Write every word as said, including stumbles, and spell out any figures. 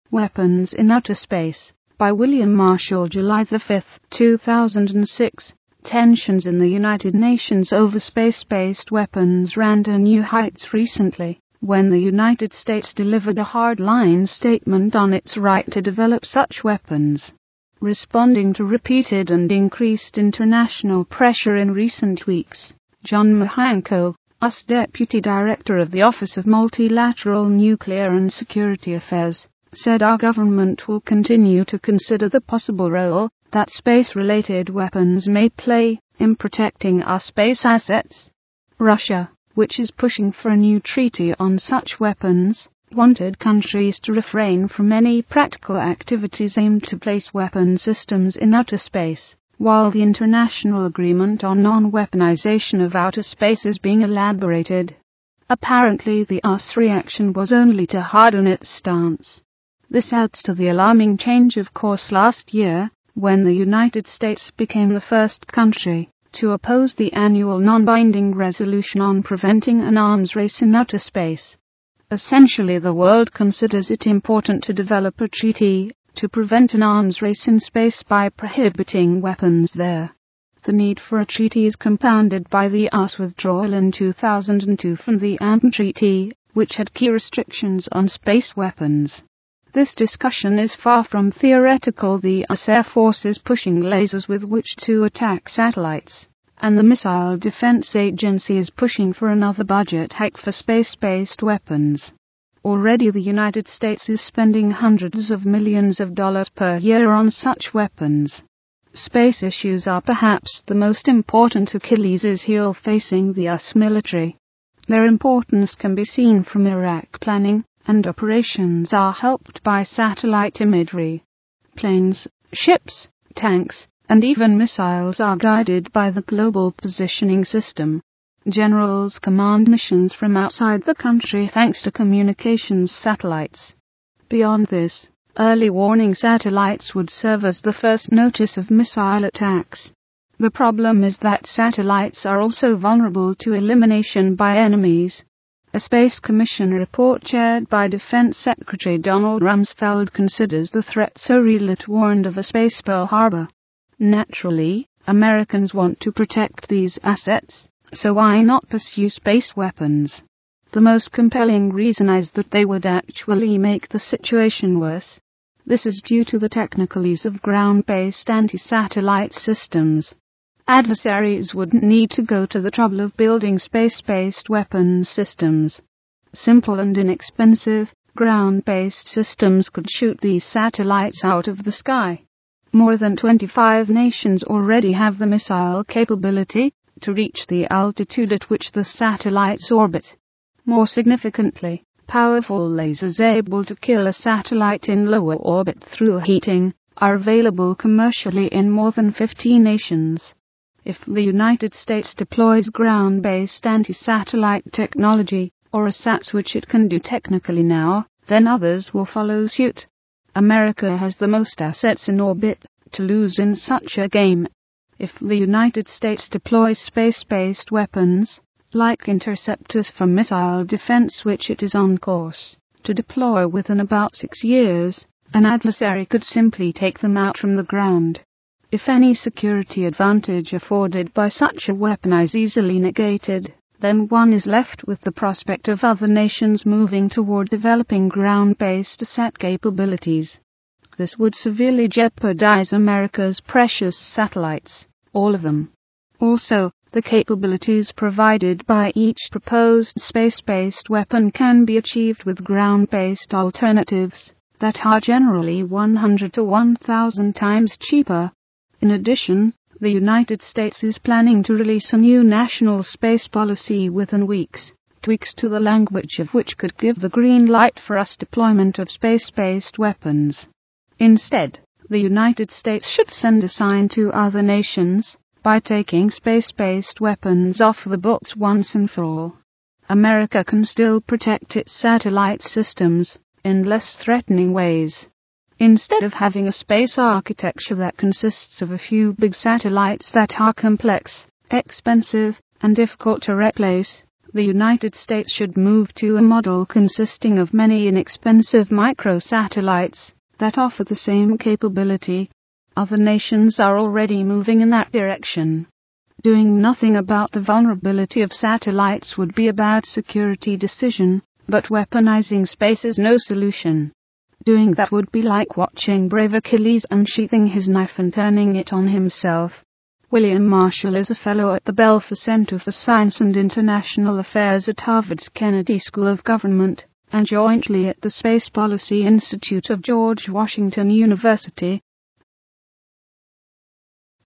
Weapons in Outer Space, by William Marshall, July the fifth, two thousand six. Tensions in the United Nations over space-based weapons ran to new heights recently, when the United States delivered a hardline statement on its right to develop such weapons. Responding to repeated and increased international pressure in recent weeks, John Mahanko, U S Deputy Director of the Office of Multilateral Nuclear and Security Affairs, said our government will continue to consider the possible role that space-related weapons may play in protecting our space assets. Russia, which is pushing for a new treaty on such weapons, wanted countries to refrain from any practical activities aimed to place weapon systems in outer space, while the international agreement on non-weaponization of outer space is being elaborated. Apparently the U S reaction was only to harden its stance. This adds to the alarming change of course last year, when the United States became the first country to oppose the annual non-binding resolution on preventing an arms race in outer space. Essentially, the world considers it important to develop a treaty to prevent an arms race in space by prohibiting weapons there. The need for a treaty is compounded by the U S withdrawal in two thousand two from the A M P Treaty, which had key restrictions on space weapons. This discussion is far from theoretical. The U S Air Force is pushing lasers with which to attack satellites, and the Missile Defense Agency is pushing for another budget hike for space-based weapons. Already the United States is spending hundreds of millions of dollars per year on such weapons. Space issues are perhaps the most important Achilles' heel facing the U S military. Their importance can be seen from Iraq planning, and operations are helped by satellite imagery. Planes, ships, tanks, and even missiles are guided by the Global Positioning System. Generals command missions from outside the country thanks to communications satellites. Beyond this, early warning satellites would serve as the first notice of missile attacks. The problem is that satellites are also vulnerable to elimination by enemies. A Space Commission report chaired by Defense Secretary Donald Rumsfeld considers the threat so real it warned of a space Pearl Harbor. Naturally, Americans want to protect these assets, so why not pursue space weapons? The most compelling reason is that they would actually make the situation worse. This is due to the technical ease of ground-based anti-satellite systems. Adversaries wouldn't need to go to the trouble of building space-based weapons systems. Simple and inexpensive, ground-based systems could shoot these satellites out of the sky. More than twenty-five nations already have the missile capability to reach the altitude at which the satellites orbit. More significantly, powerful lasers able to kill a satellite in lower orbit through heating are available commercially in more than fifty nations. If the United States deploys ground-based anti-satellite technology, or a SATS which it can do technically now, then others will follow suit. America has the most assets in orbit to lose in such a game. If the United States deploys space-based weapons, like interceptors for missile defense which it is on course to deploy within about six years, an adversary could simply take them out from the ground. If any security advantage afforded by such a weapon is easily negated, then one is left with the prospect of other nations moving toward developing ground-based SAT capabilities. This would severely jeopardize America's precious satellites, all of them. Also, the capabilities provided by each proposed space-based weapon can be achieved with ground-based alternatives that are generally one hundred to one thousand times cheaper. In addition, the United States is planning to release a new national space policy within weeks, tweaks to the language of which could give the green light for U S deployment of space-based weapons. Instead, the United States should send a sign to other nations by taking space-based weapons off the books once and for all. America can still protect its satellite systems in less threatening ways. Instead of having a space architecture that consists of a few big satellites that are complex, expensive, and difficult to replace, The United States should move to a model consisting of many inexpensive microsatellites that offer the same capability. Other nations are already moving in that direction. Doing nothing about the vulnerability of satellites would be a bad security decision, but weaponizing space is no solution. Doing that would be like watching brave Achilles unsheathing his knife and turning it on himself. William Marshall is a fellow at the Belfer Center for Science and International Affairs at Harvard's Kennedy School of Government, and jointly at the Space Policy Institute of George Washington University.